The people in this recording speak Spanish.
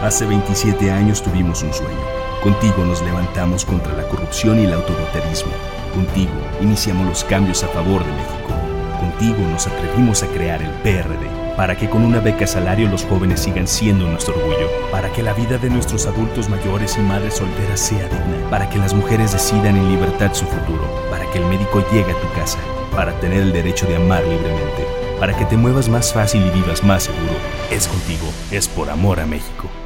Hace 27 años tuvimos un sueño. Contigo nos levantamos contra la corrupción y el autoritarismo. Contigo iniciamos los cambios a favor de México. Contigo nos atrevimos a crear el PRD, para que con una beca salario los jóvenes sigan siendo nuestro orgullo, para que la vida de nuestros adultos mayores y madres solteras sea digna, para que las mujeres decidan en libertad su futuro, para que el médico llegue a tu casa, para tener el derecho de amar libremente, para que te muevas más fácil y vivas más seguro. Es contigo, es por amor a México.